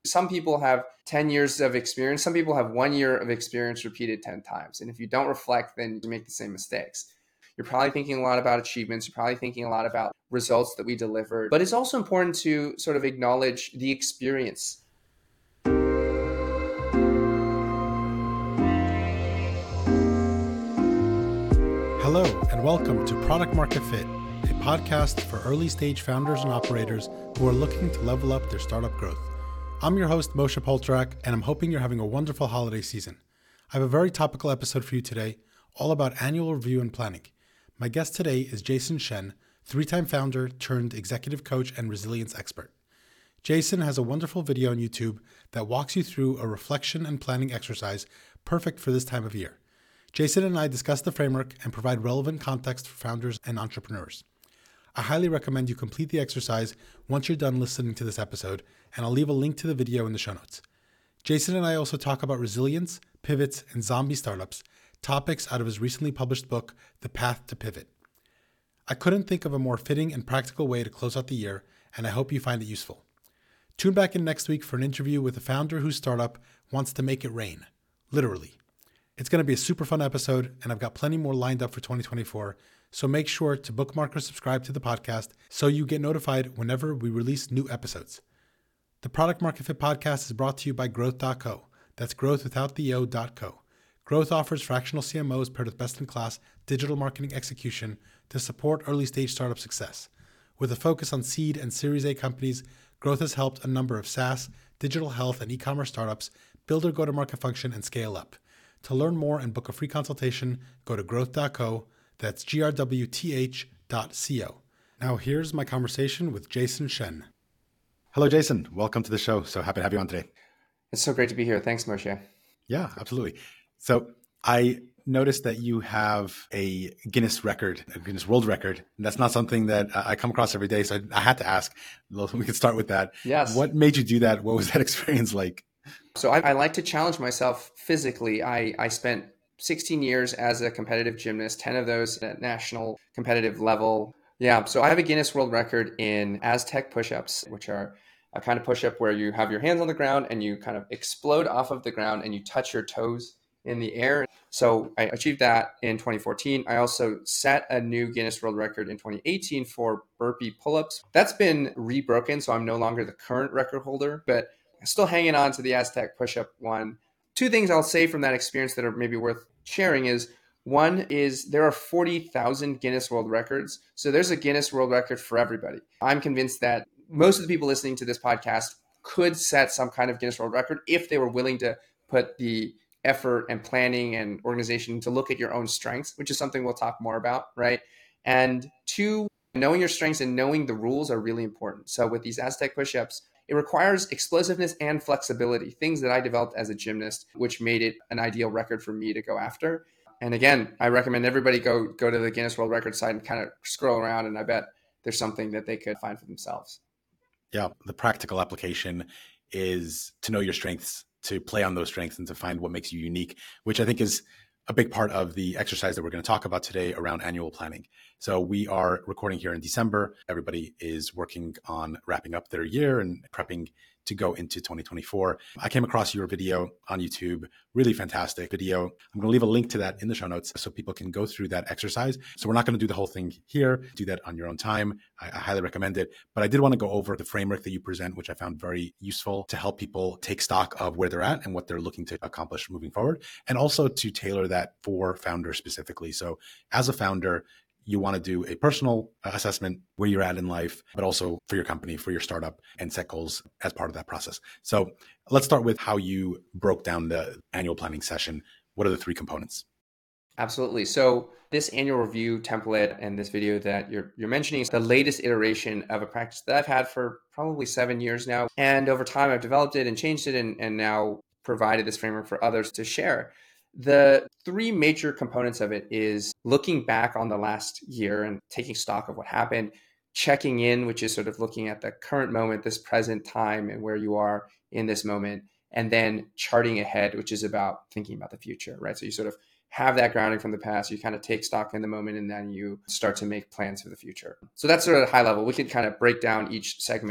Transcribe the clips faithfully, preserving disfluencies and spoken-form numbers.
Some people have ten years of experience. Some people have one year of experience repeated ten times. And if you don't reflect, then you make the same mistakes. You're probably thinking a lot about achievements. You're probably thinking a lot about results that we delivered. But it's also important to sort of acknowledge the experience. Hello, and welcome to Product Market Fit, a podcast for early stage founders and operators who are looking to level up their startup growth. I'm your host, Moshe Poltorak, and I'm hoping you're having a wonderful holiday season. I have a very topical episode for you today, all about annual review and planning. My guest today is Jason Shen, three-time founder turned executive coach and resilience expert. Jason has a wonderful video on YouTube that walks you through a reflection and planning exercise perfect for this time of year. Jason and I discuss the framework and provide relevant context for founders and entrepreneurs. I highly recommend you complete the exercise once you're done listening to this episode, and I'll leave a link to the video in the show notes. Jason and I also talk about resilience, pivots, and zombie startups, topics out of his recently published book, The Path to Pivot. I couldn't think of a more fitting and practical way to close out the year, and I hope you find it useful. Tune back in next week for an interview with a founder whose startup wants to make it rain, literally. It's going to be a super fun episode, and I've got plenty more lined up for twenty twenty-four, so make sure to bookmark or subscribe to the podcast so you get notified whenever we release new episodes. The Product Market Fit podcast is brought to you by growth dot co. That's growth without the O dot co. Growth offers fractional C M Os paired with best-in-class digital marketing execution to support early-stage startup success. With a focus on seed and Series A companies, Growth has helped a number of SaaS, digital health, and e-commerce startups build their go-to-market function and scale up. To learn more and book a free consultation, go to growth dot co. That's G R W T H dot C O. Now here's my conversation with Jason Shen. Hello, Jason. Welcome to the show. So happy to have you on today. It's so great to be here. Thanks, Moshe. Yeah, absolutely. So I noticed that you have a Guinness record, a Guinness World Record. And that's not something that I come across every day. So I, I had to ask. We could start with that. Yes. What made you do that? What was that experience like? So I, I like to challenge myself physically. I, I spent sixteen years as a competitive gymnast, ten of those at national competitive level. Yeah, so I have a Guinness World Record in Aztec push-ups, which are a kind of push-up where you have your hands on the ground and you kind of explode off of the ground and you touch your toes in the air. So I achieved that in twenty fourteen. I also set a new Guinness World Record in twenty eighteen for burpee pull-ups. That's been rebroken, so I'm no longer the current record holder, but still hanging on to the Aztec push-up one. Two things I'll say from that experience that are maybe worth sharing is, one is there are forty thousand Guinness World Records. So there's a Guinness World Record for everybody. I'm convinced that most of the people listening to this podcast could set some kind of Guinness World Record if they were willing to put the effort and planning and organization to look at your own strengths, which is something we'll talk more about, right? And two, knowing your strengths and knowing the rules are really important. So with these Aztec push-ups, it requires explosiveness and flexibility, things that I developed as a gymnast, which made it an ideal record for me to go after. And again, I recommend everybody go go to the Guinness World Records site and kind of scroll around, and I bet there's something that they could find for themselves. Yeah, the practical application is to know your strengths, to play on those strengths, and to find what makes you unique, which I think is a big part of the exercise that we're going to talk about today around annual planning. So we are recording here in December. Everybody is working on wrapping up their year and prepping to go into twenty twenty-four. I came across your video on YouTube, really fantastic video. I'm going to leave a link to that in the show notes so people can go through that exercise. So we're not going to do the whole thing here. Do that on your own time. I, I highly recommend it. But I did want to go over the framework that you present, which I found very useful to help people take stock of where they're at and what they're looking to accomplish moving forward, and also to tailor that for founders specifically. So as a founder, you want to do a personal assessment where you're at in life, but also for your company, for your startup, and set goals as part of that process. So let's start with how you broke down the annual planning session. What are the three components? Absolutely. So this annual review template and this video that you're you're mentioning is the latest iteration of a practice that I've had for probably seven years now. And over time, I've developed it and changed it and, and now provided this framework for others to share. The three major components of it is looking back on the last year and taking stock of what happened, checking in, which is sort of looking at the current moment, this present time, and where you are in this moment, and then charting ahead, which is about thinking about the future, right? So you sort of have that grounding from the past, you kind of take stock in the moment, and then you start to make plans for the future. So that's sort of high level. We can kind of break down each segment.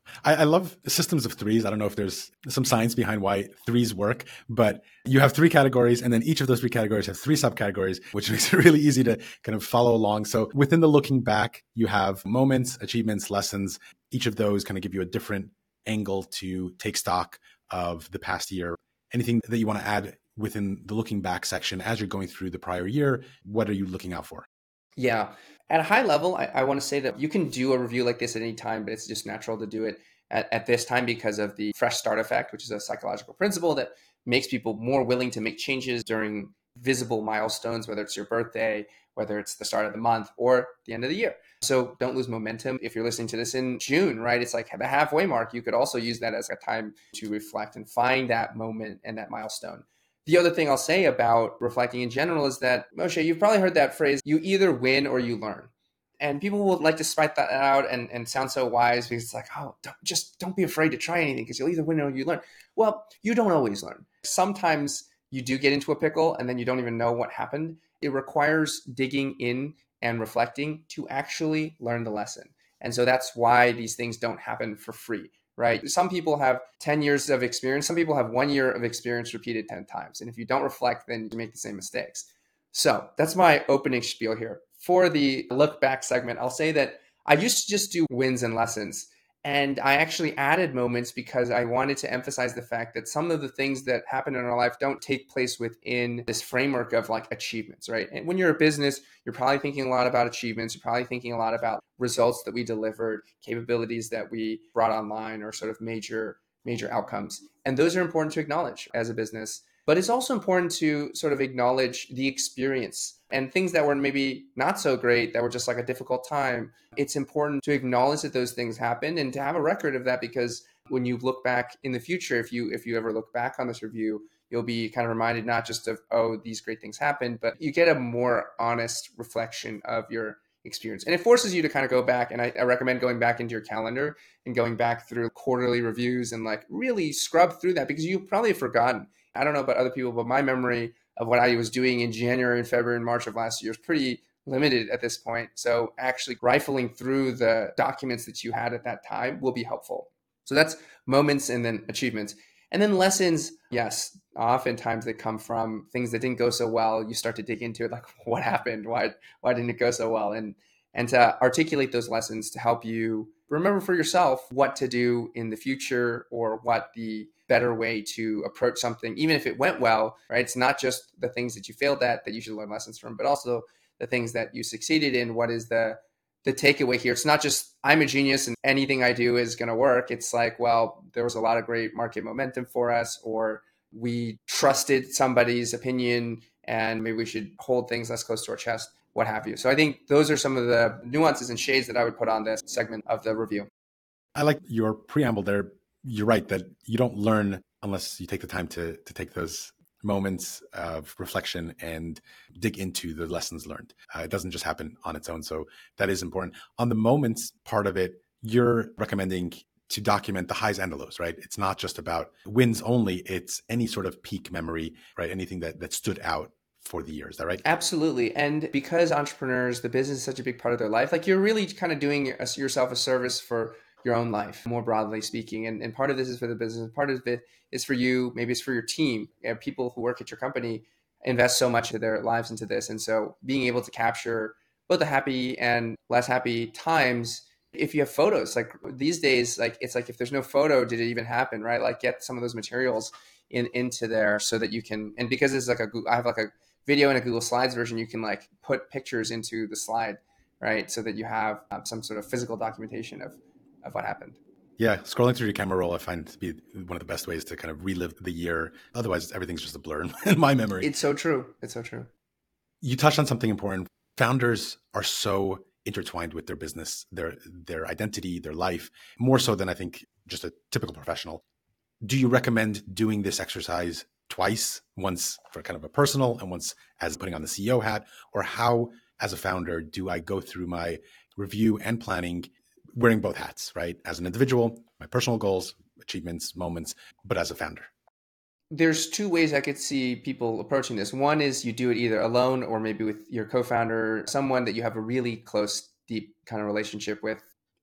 I, I love systems of threes. I don't know if there's some science behind why threes work, but you have three categories, and then each of those three categories have three subcategories, which makes it really easy to kind of follow along. So within the looking back, you have moments, achievements, lessons. Each of those kind of give you a different angle to take stock of the past year. Anything that you want to add within the looking back section as you're going through the prior year? What are you looking out for? Yeah. At a high level, I, I want to say that you can do a review like this at any time, but it's just natural to do it at, at this time because of the fresh start effect, which is a psychological principle that makes people more willing to make changes during visible milestones, whether it's your birthday, whether it's the start of the month or the end of the year. So don't lose momentum. If you're listening to this in June, right, it's like the halfway mark. You could also use that as a time to reflect and find that moment and that milestone. The other thing I'll say about reflecting in general is that, Moshe, you've probably heard that phrase, you either win or you learn. And people will like to spite that out and, and sound so wise because it's like, oh, don't, just don't be afraid to try anything because you'll either win or you learn. Well, you don't always learn. Sometimes you do get into a pickle and then you don't even know what happened. It requires digging in and reflecting to actually learn the lesson. And so that's why these things don't happen for free. Right? Some people have ten years of experience. Some people have one year of experience repeated ten times. And if you don't reflect, then you make the same mistakes. So that's my opening spiel here. For the look back segment, I'll say that I used to just do wins and lessons. And I actually added moments because I wanted to emphasize the fact that some of the things that happen in our life don't take place within this framework of like achievements, right? And when you're a business, you're probably thinking a lot about achievements. You're probably thinking a lot about results that we delivered, capabilities that we brought online, or sort of major, major outcomes. And those are important to acknowledge as a business. But it's also important to sort of acknowledge the experience and things that were maybe not so great, that were just like a difficult time. It's important to acknowledge that those things happened and to have a record of that, because when you look back in the future, if you if you ever look back on this review, you'll be kind of reminded not just of, oh, these great things happened, but you get a more honest reflection of your experience. And it forces you to kind of go back. And I, I recommend going back into your calendar and going back through quarterly reviews and like really scrub through that, because you probably have forgotten. I don't know about other people, but my memory of what I was doing in January and February and March of last year is pretty limited at this point. So actually rifling through the documents that you had at that time will be helpful. So that's moments and then achievements. And then lessons, yes, oftentimes they come from things that didn't go so well. You start to dig into it, like what happened? Why why didn't it go so well? And and to articulate those lessons to help you remember for yourself what to do in the future, or what the better way to approach something, even if it went well, right? It's not just the things that you failed at that you should learn lessons from, but also the things that you succeeded in. What is the the takeaway here? It's not just I'm a genius and anything I do is going to work. It's like, well, there was a lot of great market momentum for us, or we trusted somebody's opinion and maybe we should hold things less close to our chest, what have you. So I think those are some of the nuances and shades that I would put on this segment of the review. I like your preamble there. You're right that you don't learn unless you take the time to to take those moments of reflection and dig into the lessons learned. Uh, it doesn't just happen on its own. So that is important. On the moments part of it, you're recommending to document the highs and the lows, right? It's not just about wins only. It's any sort of peak memory, right? Anything that, that stood out for the year. Is that right? Absolutely. And because entrepreneurs, the business is such a big part of their life, like you're really kind of doing yourself a service for your own life, more broadly speaking. And, and part of this is for the business. Part of it is for you. Maybe it's for your team. You know, people who work at your company invest so much of their lives into this. And so being able to capture both the happy and less happy times, if you have photos, like these days, like it's like if there's no photo, did it even happen, right? Like get some of those materials in into there so that you can, and because it's like a, I have like a video in a Google Slides version, you can like put pictures into the slide, right? So that you have um, some sort of physical documentation of of what happened. Yeah, scrolling through your camera roll, I find to be one of the best ways to kind of relive the year. Otherwise, everything's just a blur in my memory. It's so true. It's so true. You touched on something important. Founders are so intertwined with their business, their their identity, their life, more so than I think just a typical professional. Do you recommend doing this exercise twice, once for kind of a personal and once as putting on the C E O hat? Or how, as a founder, do I go through my review and planning wearing both hats, right? As an individual, my personal goals, achievements, moments, but as a founder? There's two ways I could see people approaching this. One is you do it either alone or maybe with your co-founder, someone that you have a really close, deep kind of relationship with.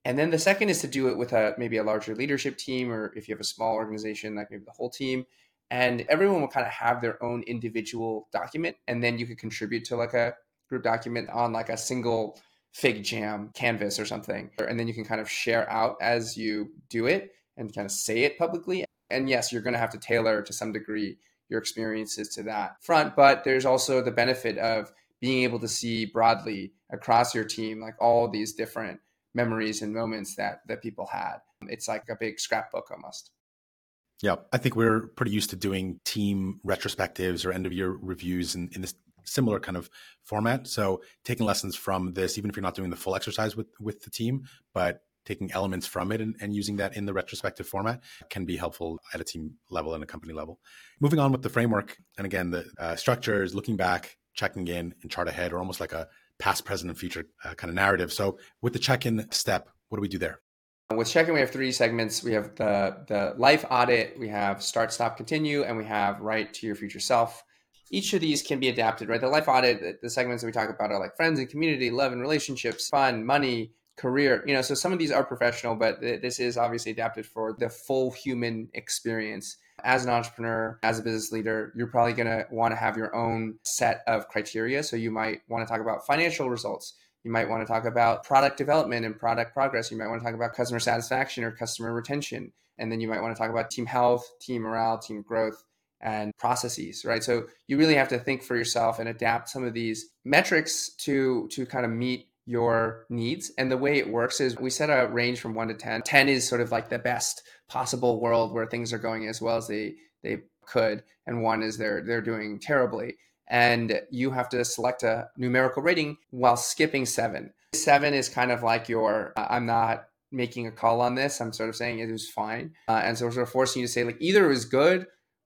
And then the second is to do it with a maybe a larger leadership team, or if you have a small organization, like maybe the whole team. And everyone will kind of have their own individual document. And then you could contribute to like a group document on like a single FigJam canvas or something. And then you can kind of share out as you do it and kind of say it publicly. And yes, you're going to have to tailor to some degree your experiences to that front. But there's also the benefit of being able to see broadly across your team, like all these different memories and moments that that people had. It's like a big scrapbook almost. Yeah, I think we're pretty used to doing team retrospectives or end of year reviews in, in this similar kind of format. So taking lessons from this, even if you're not doing the full exercise with, with the team, but taking elements from it and, and using that in the retrospective format can be helpful at a team level and a company level. Moving on with the framework. And again, the uh, structure is looking back, checking in, and chart ahead, or almost like a past, present, and future uh, kind of narrative. So with the check-in step, what do we do there? With check-in, we have three segments. We have the, the life audit, we have start, stop, continue, and we have write to your future self. Each of these can be adapted, right? The life audit, the segments that we talk about are like friends and community, love and relationships, fun, money, career. You know, so some of these are professional, but this is obviously adapted for the full human experience. As an entrepreneur, as a business leader, you're probably going to want to have your own set of criteria. So you might want to talk about financial results. You might want to talk about product development and product progress. You might want to talk about customer satisfaction or customer retention. And then you might want to talk about team health, team morale, team growth, and processes, right? So you really have to think for yourself and adapt some of these metrics to, to kind of meet your needs. And the way it works is we set a range from one to ten. ten is sort of like the best possible world where things are going as well as they, they could. And one is they're, they're doing terribly. And you have to select a numerical rating while skipping seven. Seven is kind of like your, uh, I'm not making a call on this. I'm sort of saying it was fine. Uh, and so we're sort of forcing you to say like either it was good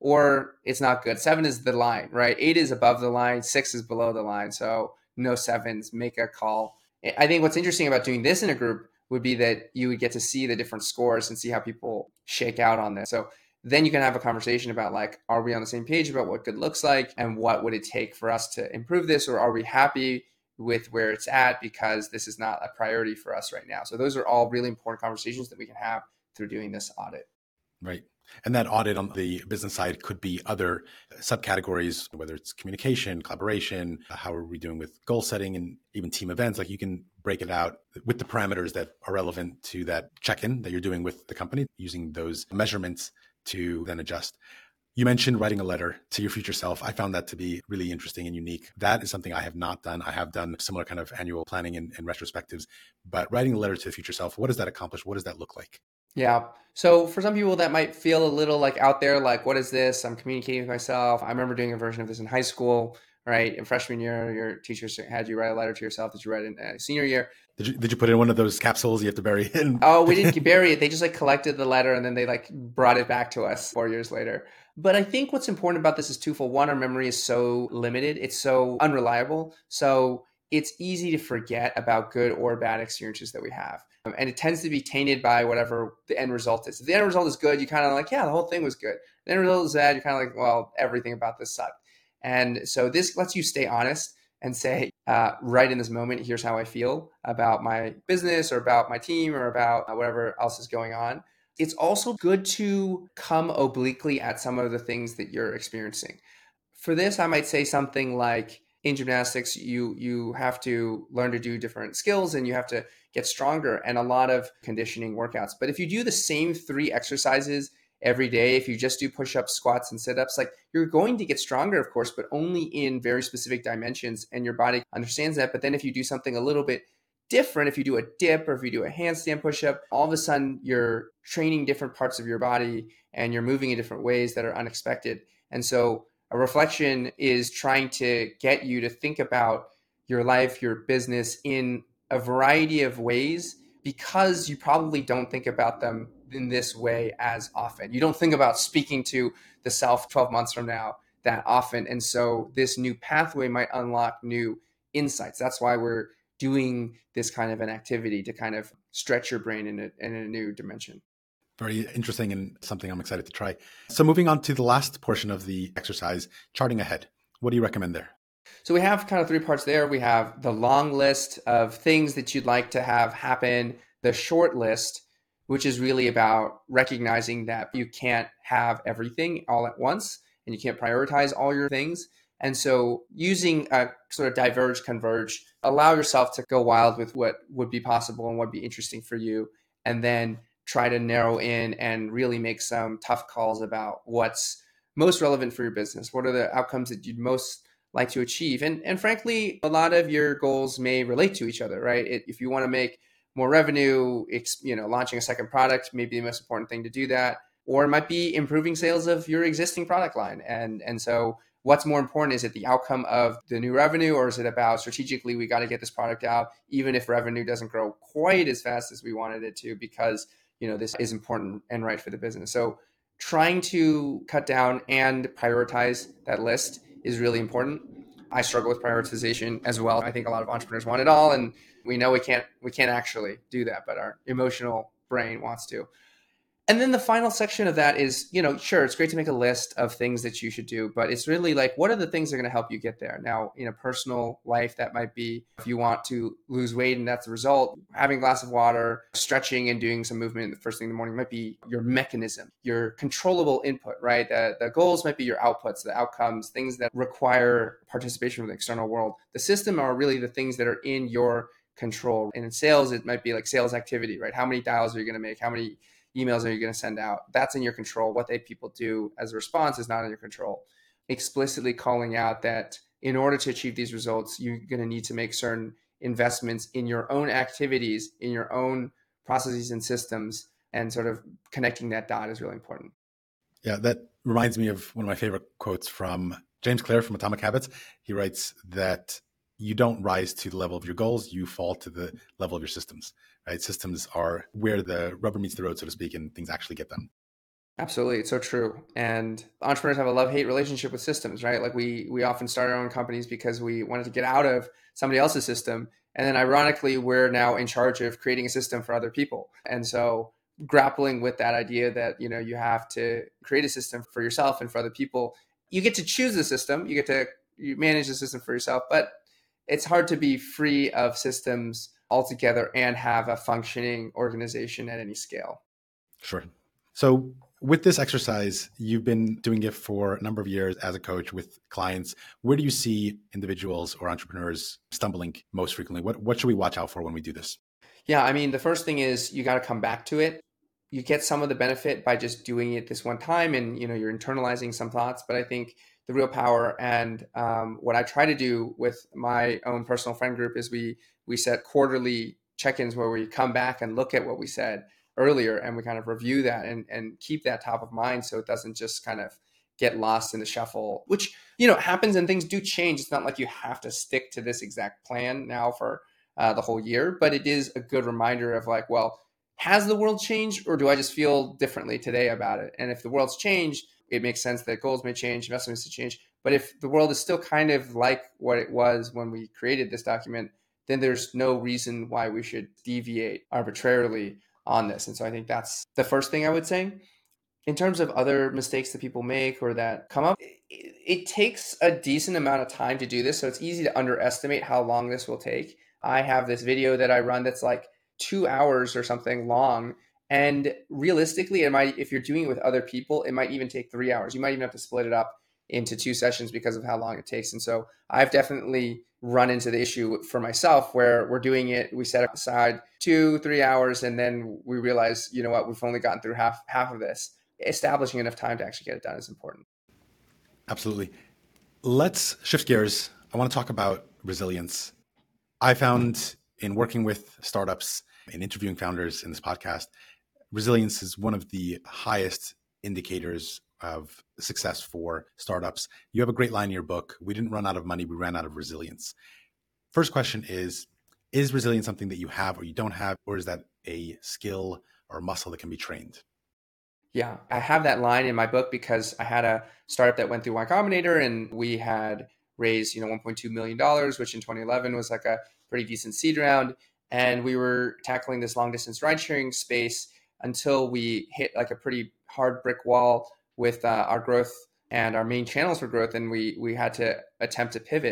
or it's not good. Seven is the line, right? Eight is above the line. Six is below the line. So no sevens, make a call. I think what's interesting about doing this in a group would be that you would get to see the different scores and see how people shake out on this. So then you can have a conversation about like, are we on the same page about what good looks like and what would it take for us to improve this? Or are we happy with where it's at because this is not a priority for us right now? So those are all really important conversations that we can have through doing this audit. Right. And that audit on the business side could be other subcategories, whether it's communication, collaboration, how are we doing with goal setting and even team events. Like you can break it out with the parameters that are relevant to that check-in that you're doing with the company, using those measurements to then adjust. You mentioned writing a letter to your future self. I found that to be really interesting and unique. That is something I have not done. I have done similar kind of annual planning and, and retrospectives, but writing a letter to the future self, what does that accomplish? What does that look like? Yeah. So for some people that might feel a little like out there, like, what is this? I'm communicating with myself. I remember doing a version of this in high school, right? In freshman year, your teachers had you write a letter to yourself that you read in uh, senior year. Did you, did you put it in one of those capsules you have to bury in? Oh, we didn't bury it. They just like collected the letter and then they like brought it back to us four years later. But I think what's important about this is twofold. One, our memory is so limited. It's so unreliable. So it's easy to forget about good or bad experiences that we have. Um, and it tends to be tainted by whatever the end result is. If the end result is good, you kind of like, yeah, the whole thing was good. The end result is bad, you're kind of like, well, everything about this sucked. And so this lets you stay honest and say, uh, right in this moment, here's how I feel about my business or about my team or about whatever else is going on. It's also good to come obliquely at some of the things that you're experiencing. For this, I might say something like, in gymnastics, you you have to learn to do different skills and you have to get stronger and a lot of conditioning workouts. But if you do the same three exercises every day, if you just do push-ups, squats, and sit-ups, like you're going to get stronger, of course, but only in very specific dimensions and your body understands that. But then if you do something a little bit different, if you do a dip or if you do a handstand push-up, all of a sudden you're training different parts of your body and you're moving in different ways that are unexpected. And so a reflection is trying to get you to think about your life, your business in a variety of ways because you probably don't think about them in this way as often. You don't think about speaking to the self twelve months from now that often. And so this new pathway might unlock new insights. That's why we're doing this kind of an activity to kind of stretch your brain in a, in a new dimension. Very interesting and something I'm excited to try. So moving on to the last portion of the exercise, charting ahead. What do you recommend there? So we have kind of three parts there. We have the long list of things that you'd like to have happen the short list, which is really about recognizing that you can't have everything all at once and you can't prioritize all your things. And so using a sort of diverge, converge, allow yourself to go wild with what would be possible and what would be interesting for you. And then try to narrow in and really make some tough calls about what's most relevant for your business. What are the outcomes that you'd most like to achieve? And, and frankly, a lot of your goals may relate to each other, right? It, if you want to make more revenue, you know, launching a second product may be the most important thing to do that. Or it might be improving sales of your existing product line. And, and so what's more important? Is it the outcome of the new revenue, or is it about strategically, we got to get this product out, even if revenue doesn't grow quite as fast as we wanted it to, because, you know, this is important and right for the business. So trying to cut down and prioritize that list is really important. I struggle with prioritization as well. I think a lot of entrepreneurs want it all, and we know we can't we can't actually do that, but our emotional brain wants to. And then the final section of that is, you know, sure, it's great to make a list of things that you should do, but it's really like, what are the things that are going to help you get there? Now, in a personal life, that might be if you want to lose weight and that's the result, having a glass of water, stretching and doing some movement the first thing in the morning might be your mechanism, your controllable input, right? The, the goals might be your outputs, the outcomes, things that require participation from the external world. The system are really the things that are in your control. And in sales, it might be like sales activity, right? How many dials are you going to make? How many emails are you going to send out? That's in your control. What they people do as a response is not in your control. Explicitly calling out that in order to achieve these results, you're going to need to make certain investments in your own activities, in your own processes and systems, and sort of connecting that dot is really important. Yeah, that reminds me of one of my favorite quotes from James Clear from Atomic Habits. He writes that you don't rise to the level of your goals, you fall to the level of your systems, right? Systems are where the rubber meets the road, so to speak, and things actually get done. Absolutely. It's so true. And entrepreneurs have a love-hate relationship with systems, right? Like we we often start our own companies because we wanted to get out of somebody else's system. And then ironically, we're now in charge of creating a system for other people. And so grappling with that idea that, you know, you have to create a system for yourself and for other people. You get to choose the system, you get to you manage the system for yourself, but it's hard to be free of systems altogether and have a functioning organization at any scale. Sure. So with this exercise, you've been doing it for a number of years as a coach with clients. Where do you see individuals or entrepreneurs stumbling most frequently? What, what should we watch out for when we do this? Yeah, I mean, the first thing is you got to come back to it. You get some of the benefit by just doing it this one time and, you know, you're internalizing some thoughts. But I think the real power and um, what I try to do with my own personal friend group is we we set quarterly check-ins where we come back and look at what we said earlier and we kind of review that and, and keep that top of mind so it doesn't just kind of get lost in the shuffle, which, you know, happens and things do change. It's not like you have to stick to this exact plan now for uh, the whole year, but it is a good reminder of like, well, has the world changed or do I just feel differently today about it? And if the world's changed, it makes sense that goals may change, investments to change. But if the world is still kind of like what it was when we created this document, then there's no reason why we should deviate arbitrarily on this. And so I think that's the first thing I would say. In terms of other mistakes that people make or that come up, it, it takes a decent amount of time to do this. So it's easy to underestimate how long this will take. I have this video that I run that's like two hours or something long. And realistically, it might, if you're doing it with other people, it might even take three hours. You might even have to split it up into two sessions because of how long it takes. And so I've definitely run into the issue for myself where we're doing it, we set aside two, three hours, and then we realize, you know what, we've only gotten through half half of this. Establishing enough time to actually get it done is important. Absolutely. Let's shift gears. I want to talk about resilience. I found in working with startups and interviewing founders in this podcast, resilience is one of the highest indicators of success for startups. You have a great line in your book. We didn't run out of money. We ran out of resilience. First question is, is resilience something that you have or you don't have, or is that a skill or a muscle that can be trained? Yeah, I have that line in my book because I had a startup that went through Y Combinator and we had raised, you know, one point two million dollars, which in twenty eleven was like a pretty decent seed round. And we were tackling this long distance ride sharing space until we hit like a pretty hard brick wall with uh, our growth and our main channels for growth. And we we had to attempt to pivot.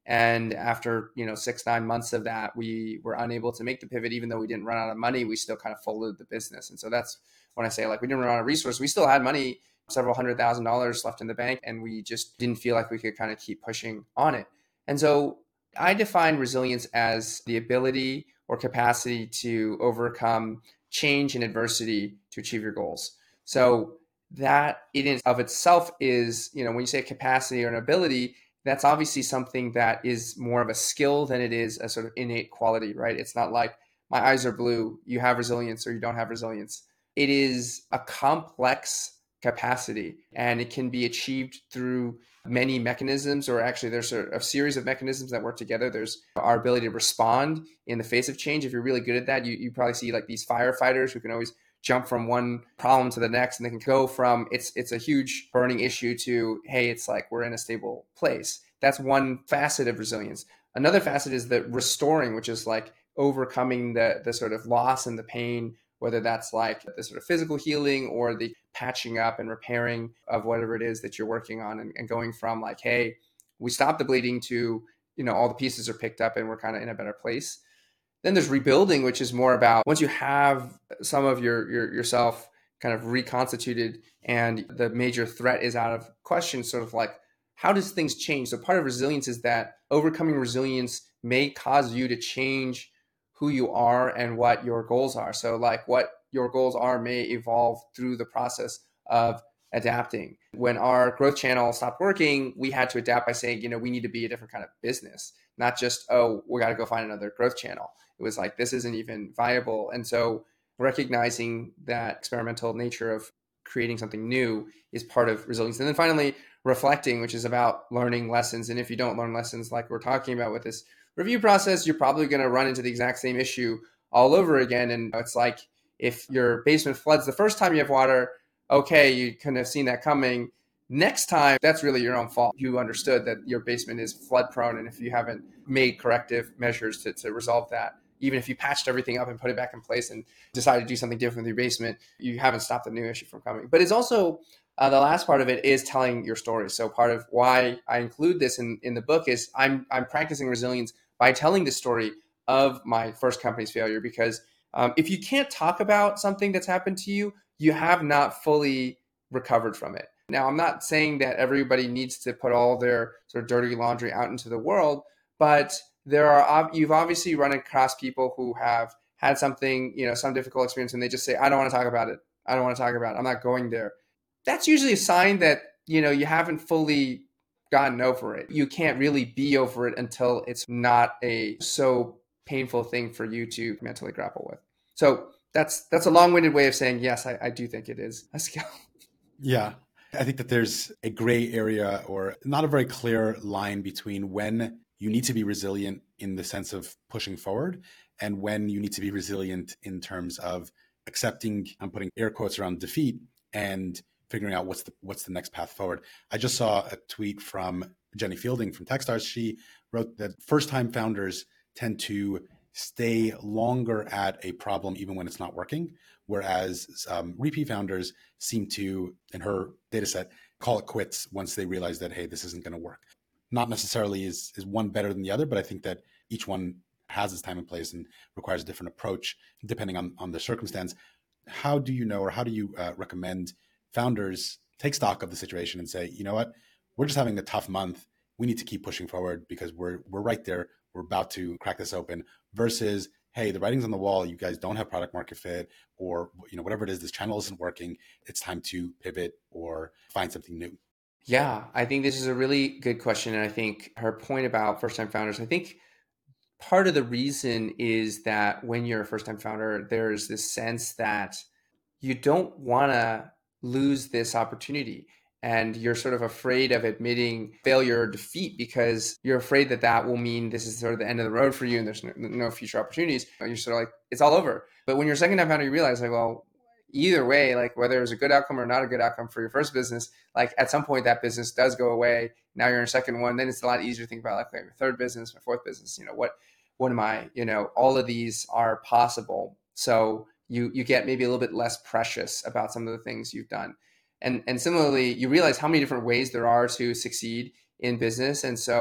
And after, you know, six, nine months of that, we were unable to make the pivot. Even though we didn't run out of money, we still kind of folded the business. And so that's when I say, like, we didn't run out of resources. We still had money, several hundred thousand dollars left in the bank, and we just didn't feel like we could kind of keep pushing on it. And so I define resilience as the ability or capacity to overcome change and adversity to achieve your goals. So that in and of itself is, you know, when you say capacity or an ability, that's obviously something that is more of a skill than it is a sort of innate quality, right? It's not like my eyes are blue, you have resilience or you don't have resilience. It is a complex capacity, and it can be achieved through many mechanisms, or actually there's a, a series of mechanisms that work together. There's our ability to respond in the face of change. If you're really good at that, you, you probably see like these firefighters who can always jump from one problem to the next, and they can go from it's it's a huge burning issue to, hey, it's like we're in a stable place. That's one facet of resilience. Another facet is the restoring, which is like overcoming the the sort of loss and the pain, whether that's like the sort of physical healing or the patching up and repairing of whatever it is that you're working on, and, and going from like, hey, we stopped the bleeding to, you know, all the pieces are picked up and we're kind of in a better place. Then there's rebuilding, which is more about once you have some of your, your yourself kind of reconstituted and the major threat is out of question, sort of like, how does things change? So part of resilience is that overcoming resilience may cause you to change who you are and what your goals are. So like what your goals are may evolve through the process of adapting. When our growth channel stopped working, we had to adapt by saying, you know, we need to be a different kind of business, not just, oh, we got to go find another growth channel. It was like, this isn't even viable. And so recognizing that experimental nature of creating something new is part of resilience. And then finally, reflecting, which is about learning lessons. And if you don't learn lessons like we're talking about with this review process, you're probably going to run into the exact same issue all over again. And it's like, if your basement floods the first time you have water, okay, you couldn't have seen that coming. Next time, that's really your own fault. You understood that your basement is flood prone. And if you haven't made corrective measures to, to resolve that, even if you patched everything up and put it back in place and decided to do something different with your basement, you haven't stopped the new issue from coming. But it's also, uh, the last part of it is telling your story. So part of why I include this in, in the book is I'm I'm practicing resilience by telling the story of my first company's failure. Because um, if you can't talk about something that's happened to you, you have not fully recovered from it. Now, I'm not saying that everybody needs to put all their sort of dirty laundry out into the world, but there are, you've obviously run across people who have had something, you know, some difficult experience, and they just say, I don't want to talk about it. I don't want to talk about it. I'm not going there. That's usually a sign that, you know, you haven't fully gotten over it. You can't really be over it until it's not a so painful thing for you to mentally grapple with. So that's that's a long-winded way of saying, yes, I, I do think it is a skill. Yeah. I think that there's a gray area, or not a very clear line between when you need to be resilient in the sense of pushing forward and when you need to be resilient in terms of accepting, I'm putting air quotes around defeat, and figuring out what's the what's the next path forward. I just saw a tweet from Jenny Fielding from Techstars. She wrote that first-time founders tend to stay longer at a problem even when it's not working, whereas um, repeat founders seem to, in her data set, call it quits once they realize that, hey, this isn't going to work. Not necessarily is, is one better than the other, but I think that each one has its time and place and requires a different approach depending on, on the circumstance. How do you know, or how do you uh, recommend founders take stock of the situation and say, you know what, we're just having a tough month. We need to keep pushing forward because we're we're right there. We're about to crack this open, versus, hey, the writing's on the wall. You guys don't have product market fit, or, you know, whatever it is, this channel isn't working. It's time to pivot or find something new. Yeah, I think this is a really good question. And I think her point about first-time founders, I think part of the reason is that when you're a first-time founder, there's this sense that you don't want to lose this opportunity. And you're sort of afraid of admitting failure or defeat because you're afraid that that will mean this is sort of the end of the road for you and there's no, no future opportunities. You're sort of like, it's all over. But when you're a second-time founder, you realize like, well, either way, like whether it's a good outcome or not a good outcome for your first business, like at some point that business does go away. Now you're in a second one. Then it's a lot easier to think about like your third business, my fourth business. You know, what, what am I, you know, all of these are possible. So you, you get maybe a little bit less precious about some of the things you've done. And, and similarly, you realize how many different ways there are to succeed in business. And so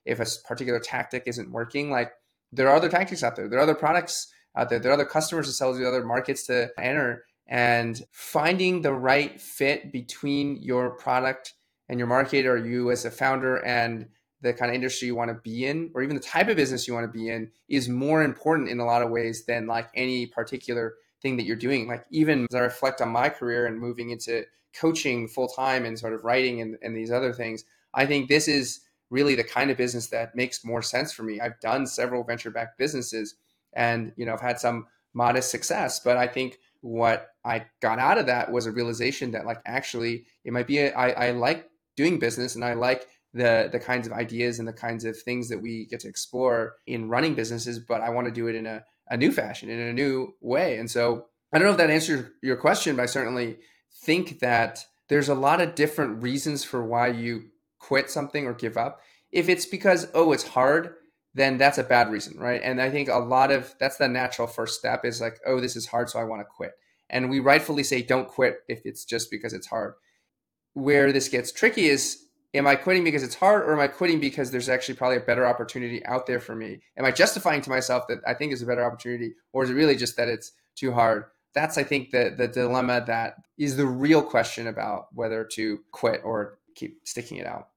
if a particular tactic isn't working, like there are other tactics out there. There are other products out there. There are other customers to sell to, other markets to enter, and finding the right fit between your product and your market, or you as a founder and the kind of industry you want to be in, or even the type of business you want to be in, is more important in a lot of ways than like any particular thing that you're doing. Like even as I reflect on my career and moving into coaching full time and sort of writing and, and these other things, I think this is really the kind of business that makes more sense for me. I've done several venture-backed businesses and, you know, I've had some modest success, but I think what I got out of that was a realization that like, actually it might be, a, I, I like doing business and I like the the kinds of ideas and the kinds of things that we get to explore in running businesses, but I want to do it in a, a new fashion, in a new way. And so I don't know if that answers your question, but I certainly think that there's a lot of different reasons for why you quit something or give up. If it's because, oh, it's hard, then that's a bad reason, right? And I think a lot of, that's the natural first step is like, oh, this is hard, so I want to quit. And we rightfully say, don't quit if it's just because it's hard. Where this gets tricky is, am I quitting because it's hard, or am I quitting because there's actually probably a better opportunity out there for me? Am I justifying to myself that I think is a better opportunity, or is it really just that it's too hard? That's, I think, the the dilemma that is the real question about whether to quit or keep sticking it out.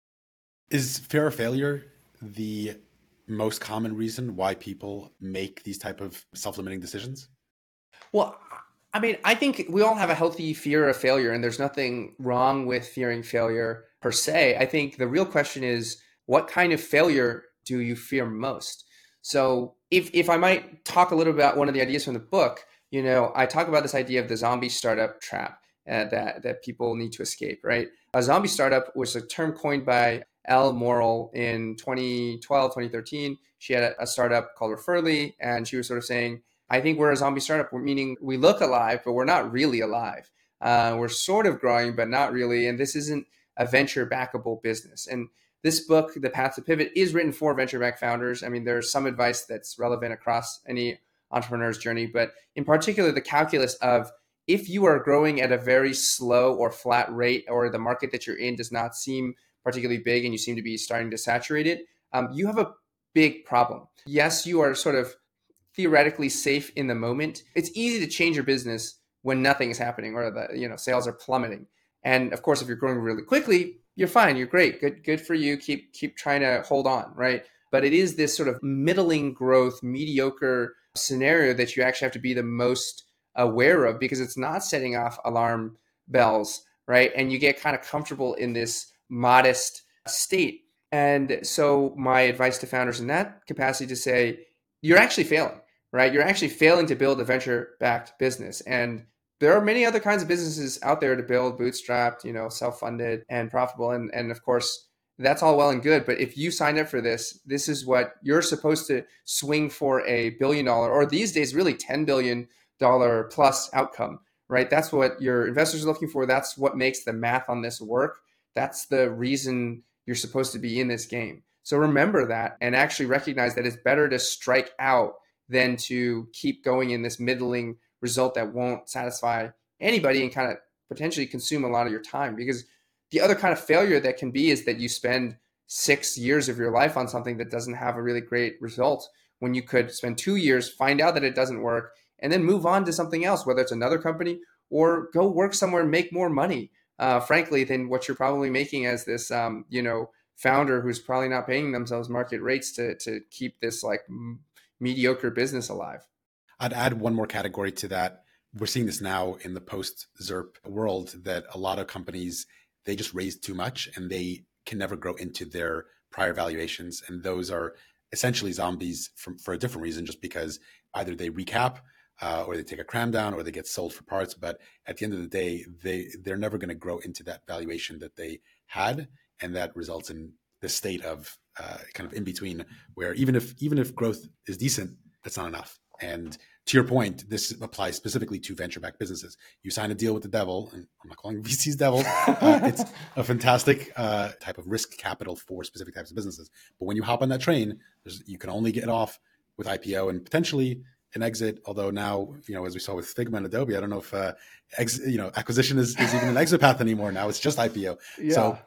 Is fear of failure the most common reason why people make these type of self-limiting decisions? Well, I mean, I think we all have a healthy fear of failure, and there's nothing wrong with fearing failure per se. I think the real question is, what kind of failure do you fear most? So if if I might talk a little about one of the ideas from the book, you know, I talk about this idea of the zombie startup trap uh, that, that people need to escape, right? A zombie startup was a term coined by Elle Morrell in twenty twelve, twenty thirteen. She had a, a startup called Referly, and she was sort of saying, I think we're a zombie startup, meaning we look alive, but we're not really alive. Uh, we're sort of growing, but not really. And this isn't a venture backable business. And this book, The Path to Pivot, is written for venture backed founders. I mean, there's some advice that's relevant across any entrepreneur's journey, but in particular, the calculus of if you are growing at a very slow or flat rate, or the market that you're in does not seem particularly big and you seem to be starting to saturate it, um, you have a big problem. Yes, you are sort of theoretically safe in the moment. It's easy to change your business when nothing is happening or the you know sales are plummeting. And of course, if you're growing really quickly, you're fine. You're great. Good, good for you. Keep keep trying to hold on, right? But it is this sort of middling growth, mediocre scenario that you actually have to be the most aware of, because it's not setting off alarm bells, right? And you get kind of comfortable in this modest state. And so my advice to founders in that capacity to say, you're actually failing, right? You're actually failing to build a venture-backed business. And there are many other kinds of businesses out there to build, bootstrapped, you know, self-funded and profitable. And, and of course, that's all well and good. But if you signed up for this, this is what you're supposed to swing for, a billion dollar, or these days, really ten billion dollars plus outcome, right? That's what your investors are looking for. That's what makes the math on this work. That's the reason you're supposed to be in this game. So remember that, and actually recognize that it's better to strike out than to keep going in this middling result that won't satisfy anybody and kind of potentially consume a lot of your time. Because the other kind of failure that can be is that you spend six years of your life on something that doesn't have a really great result, when you could spend two years, find out that it doesn't work, and then move on to something else, whether it's another company or go work somewhere and make more money, uh, frankly, than what you're probably making as this, um, you know, founder who's probably not paying themselves market rates to to keep this like m- mediocre business alive. I'd add one more category to that. We're seeing this now in the post-Z E R P world, that a lot of companies, they just raise too much and they can never grow into their prior valuations. And those are essentially zombies from, for a different reason, just because either they recap uh, or they take a cram down or they get sold for parts. But at the end of the day, they, they're never going to grow into that valuation that they had. And that results in this state of uh, kind of in between, where even if even if growth is decent, that's not enough. And to your point, this applies specifically to venture-backed businesses. You sign a deal with the devil, and I'm not calling V Cs devil. Uh, it's a fantastic uh, type of risk capital for specific types of businesses. But when you hop on that train, there's, you can only get off with I P O and potentially an exit. Although now, you know, as we saw with Figma and Adobe, I don't know if uh, ex, you know acquisition is, is even an exit path anymore. Now it's just I P O. Yeah. So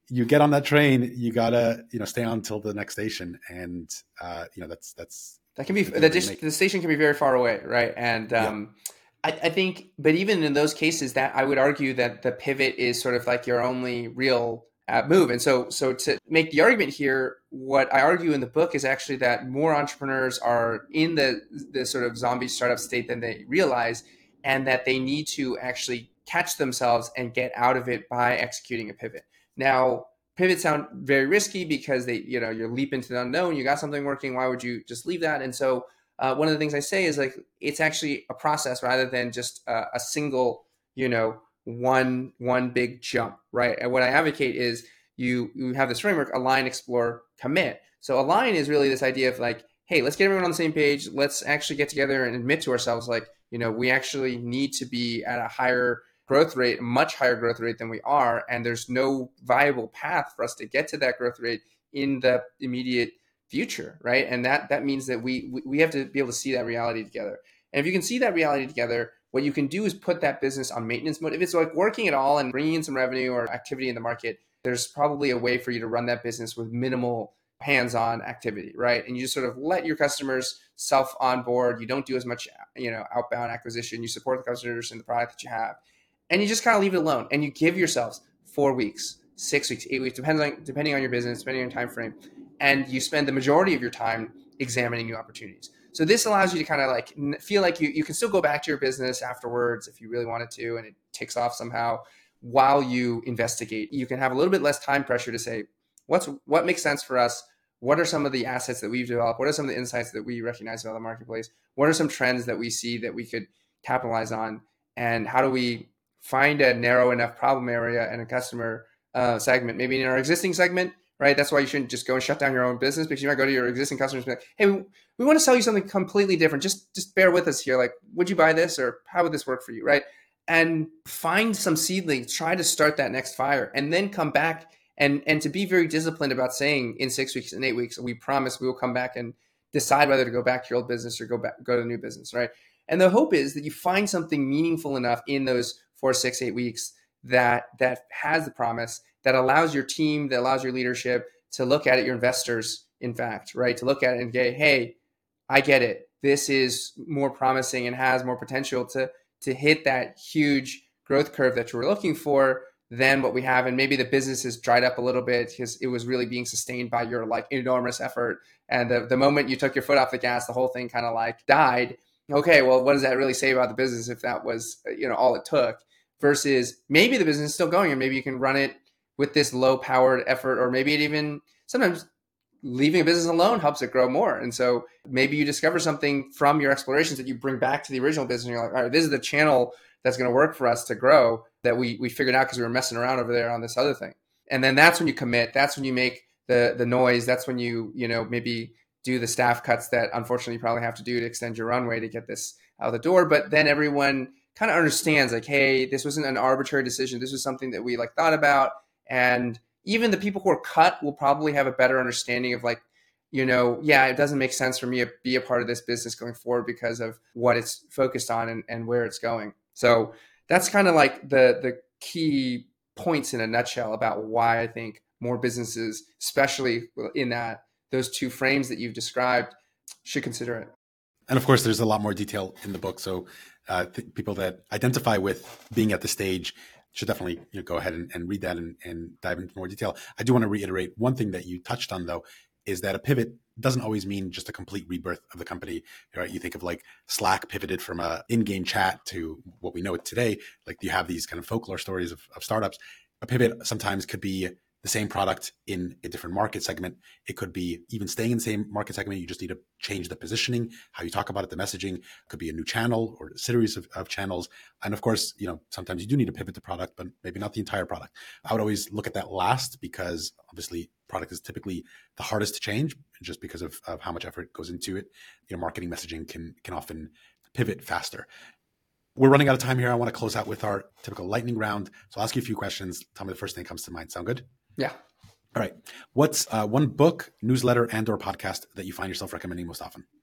you get on that train, you gotta, you know, stay on until the next station. And, uh, you know, that's, that's, that can be, the, the, the station can be very far away. Right. And, um, yeah. I, I think, but even in those cases, that I would argue that the pivot is sort of like your only real uh, move. And so, so to make the argument here, what I argue in the book is actually that more entrepreneurs are in the the sort of zombie startup state than they realize, and that they need to actually catch themselves and get out of it by executing a pivot. Now, pivots sound very risky because they, you know, you're leap into the unknown. You got something working. Why would you just leave that? And so, uh, one of the things I say is like it's actually a process rather than just a, a single, you know, one one big jump, right? And what I advocate is you you have this framework: align, explore, commit. So align is really this idea of like, hey, let's get everyone on the same page. Let's actually get together and admit to ourselves, like, you know, we actually need to be at a higher growth rate, a much higher growth rate than we are. And there's no viable path for us to get to that growth rate in the immediate future, right? And that that means that we we have to be able to see that reality together. And if you can see that reality together, what you can do is put that business on maintenance mode. If it's like working at all and bringing in some revenue or activity in the market, there's probably a way for you to run that business with minimal hands-on activity, right? And you just sort of let your customers self onboard. You don't do as much, you know, outbound acquisition. You support the customers and the product that you have, and you just kind of leave it alone. And you give yourselves four weeks, six weeks, eight weeks, depending on depending on your business, depending on your time frame, and you spend the majority of your time examining new opportunities. So this allows you to kind of like feel like you you can still go back to your business afterwards if you really wanted to, and it takes off somehow while you investigate. You can have a little bit less time pressure to say, what's what makes sense for us? What are some of the assets that we've developed? What are some of the insights that we recognize about the marketplace? What are some trends that we see that we could capitalize on? And how do we find a narrow enough problem area and a customer uh, segment, maybe in our existing segment, right? That's why you shouldn't just go and shut down your own business, because you might go to your existing customers and be like, hey, we, we want to sell you something completely different. Just, just bear with us here. Like, would you buy this, or how would this work for you, right? And find some seedlings, try to start that next fire, and then come back and, and to be very disciplined about saying in six weeks and eight weeks, we promise we will come back and decide whether to go back to your old business or go back, go to the new business, right? And the hope is that you find something meaningful enough in those four, six, eight weeks that that has the promise, that allows your team, that allows your leadership to look at it, your investors, in fact, right? To look at it and go, hey, I get it. This is more promising and has more potential to to hit that huge growth curve that you were looking for than what we have. And maybe the business has dried up a little bit because it was really being sustained by your like enormous effort. And the, the moment you took your foot off the gas, the whole thing kind of like died. Okay, well, what does that really say about the business if that was, you know, all it took? Versus maybe the business is still going, and maybe you can run it with this low powered effort, or maybe it even sometimes leaving a business alone helps it grow more. And so maybe you discover something from your explorations that you bring back to the original business. And you're like, all right, this is the channel that's going to work for us to grow that we we figured out because we were messing around over there on this other thing. And then that's when you commit. That's when you make the the noise. That's when you, you know, maybe do the staff cuts that unfortunately you probably have to do to extend your runway to get this out the door. But then everyone kind of understands like, hey, this wasn't an arbitrary decision. This was something that we like thought about. And even the people who are cut will probably have a better understanding of like, you know, yeah, it doesn't make sense for me to be a part of this business going forward because of what it's focused on and, and where it's going. So that's kind of like the the key points in a nutshell about why I think more businesses, especially in that those two frames that you've described, should consider it. And of course, there's a lot more detail in the book. So uh, th- people that identify with being at the stage should definitely, you know, go ahead and, and read that and, and dive into more detail. I do want to reiterate one thing that you touched on, though, is that a pivot doesn't always mean just a complete rebirth of the company, right? You think of like Slack pivoted from a in-game chat to what we know it today. Like you have these kind of folklore stories of, of startups. A pivot sometimes could be the same product in a different market segment. It could be even staying in the same market segment. You just need to change the positioning, how you talk about it, the messaging. It could be a new channel or a series of, of channels. And of course, you know, sometimes you do need to pivot the product, but maybe not the entire product. I would always look at that last because obviously product is typically the hardest to change just because of, of how much effort goes into it. You know, marketing messaging can, can often pivot faster. We're running out of time here. I want to close out with our typical lightning round. So I'll ask you a few questions. Tell me the first thing that comes to mind. Sound good? Yeah. All right. What's uh, one book, newsletter, and or podcast that you find yourself recommending most often?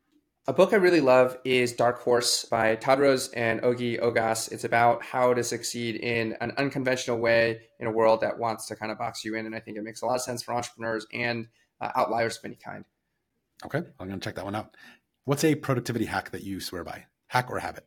A book I really love is Dark Horse by Tadros and Ogi Ogas. It's about how to succeed in an unconventional way in a world that wants to kind of box you in. And I think it makes a lot of sense for entrepreneurs and uh, outliers of any kind. Okay, I'm going to check that one out. What's a productivity hack that you swear by? Hack or habit?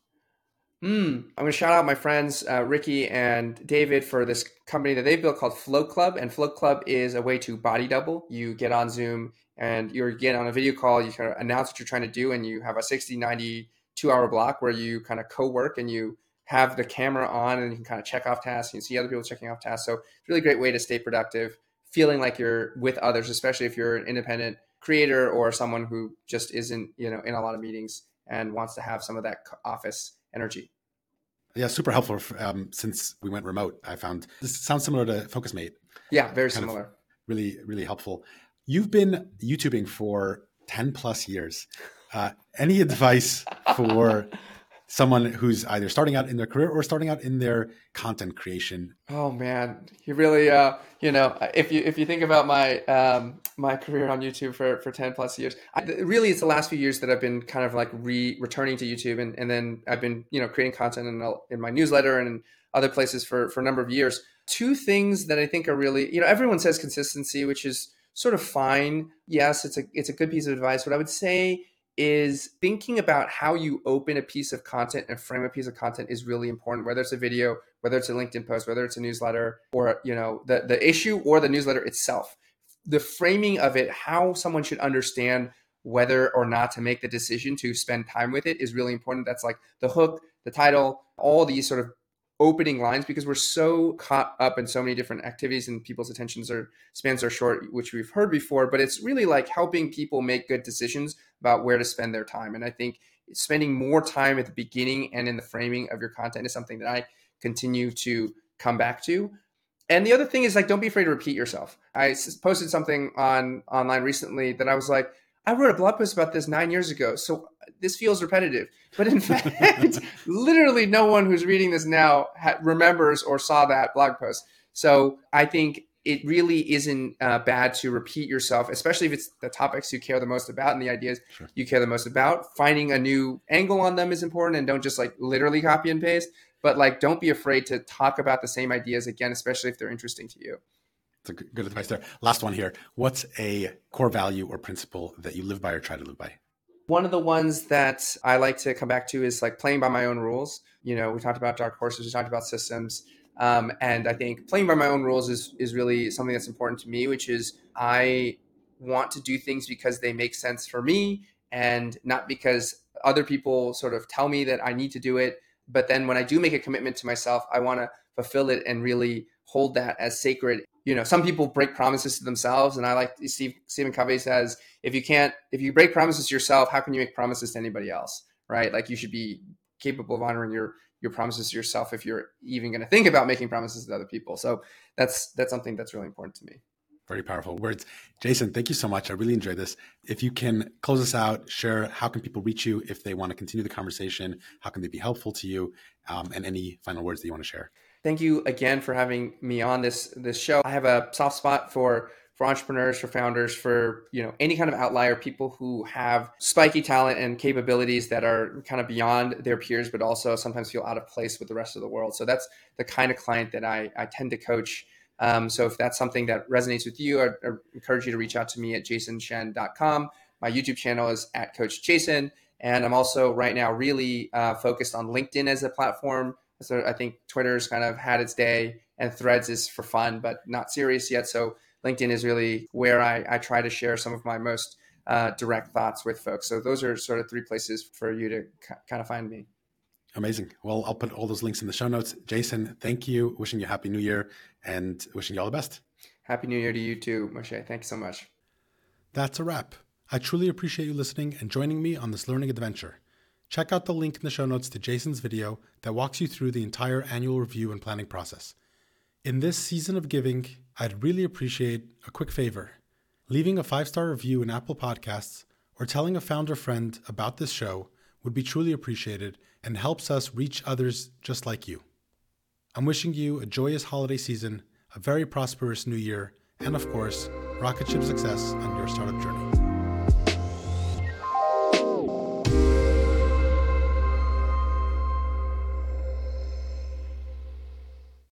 Mm, I'm going to shout out my friends, uh, Ricky and David, for this company that they've built called Float Club. And Float Club is a way to body double. You get on Zoom and you get on a video call, you kind of announce what you're trying to do, and you have a sixty, ninety, two hour block where you kind of co-work and you have the camera on and you can kind of check off tasks. You can see other people checking off tasks. So it's a really great way to stay productive, feeling like you're with others, especially if you're an independent creator or someone who just isn't, you know, in a lot of meetings and wants to have some of that office energy. Yeah, super helpful um, since we went remote. I found this sounds similar to FocusMate. Yeah, very kind similar. Really, really helpful. You've been YouTubing for ten plus years. Uh, any advice for someone who's either starting out in their career or starting out in their content creation? Oh man, you really, uh, you know, if you if you think about my um, my career on YouTube for, for ten plus years, I, really it's the last few years that I've been kind of like re returning to YouTube, and, and then I've been, you know, creating content in, in my newsletter and in other places for for a number of years. Two things that I think are really, you know, everyone says consistency, which is sort of fine. Yes, it's a it's a good piece of advice. What I would say is thinking about how you open a piece of content and frame a piece of content is really important, whether it's a video, whether it's a LinkedIn post, whether it's a newsletter, or, you know, the, the issue or the newsletter itself. The framing of it, how someone should understand whether or not to make the decision to spend time with it is really important. That's like the hook, the title, all these sort of opening lines, because we're so caught up in so many different activities and people's attentions are spans are short, which we've heard before, but it's really like helping people make good decisions about where to spend their time. And I think spending more time at the beginning and in the framing of your content is something that I continue to come back to. And the other thing is, like, don't be afraid to repeat yourself. I posted something on online recently that I was like, I wrote a blog post about this nine years ago, so this feels repetitive. But in fact, literally no one who's reading this now ha- remembers or saw that blog post. So I think it really isn't uh, bad to repeat yourself, especially if it's the topics you care the most about and the ideas sure. you care the most about. Finding a new angle on them is important, and don't just like literally copy and paste, but like don't be afraid to talk about the same ideas again, especially if they're interesting to you. That's a good advice there. Last one here. What's a core value or principle that you live by or try to live by? One of the ones that I like to come back to is like playing by my own rules. You know, we talked about dark horses, we talked about systems. Um, and I think playing by my own rules is, is really something that's important to me, which is I want to do things because they make sense for me and not because other people sort of tell me that I need to do it. But then when I do make a commitment to myself, I want to fulfill it and really hold that as sacred. You know, some people break promises to themselves. And I like Steve, Stephen Covey says, if you can't, if you break promises to yourself, how can you make promises to anybody else? Right? Like you should be capable of honoring your, your promises to yourself if you're even going to think about making promises to other people. So that's, that's something that's really important to me. Very powerful words. Jason, thank you so much. I really enjoyed this. If you can close us out, share how can people reach you if they want to continue the conversation, how can they be helpful to you, um, and any final words that you want to share. Thank you again for having me on this this show. I have a soft spot for for entrepreneurs, for founders, for, you know, any kind of outlier, people who have spiky talent and capabilities that are kind of beyond their peers, but also sometimes feel out of place with the rest of the world. So that's the kind of client that I, I tend to coach. Um, so if that's something that resonates with you, I, I encourage you to reach out to me at jason shen dot com. My YouTube channel is at Coach Jason. And I'm also right now really uh, focused on LinkedIn as a platform. So I think Twitter's kind of had its day and Threads is for fun, but not serious yet. So LinkedIn is really where I, I try to share some of my most uh, direct thoughts with folks. So those are sort of three places for you to k- kind of find me. Amazing. Well, I'll put all those links in the show notes. Jason, thank you. Wishing you a happy new year and wishing you all the best. Happy New Year to you too, Moshe. Thank you so much. That's a wrap. I truly appreciate you listening and joining me on this learning adventure. Check out the link in the show notes to Jason's video that walks you through the entire annual review and planning process. In this season of giving, I'd really appreciate a quick favor. Leaving a five-star review in Apple Podcasts or telling a founder friend about this show would be truly appreciated and helps us reach others just like you. I'm wishing you a joyous holiday season, a very prosperous new year, and of course, rocket ship success on your startup journey.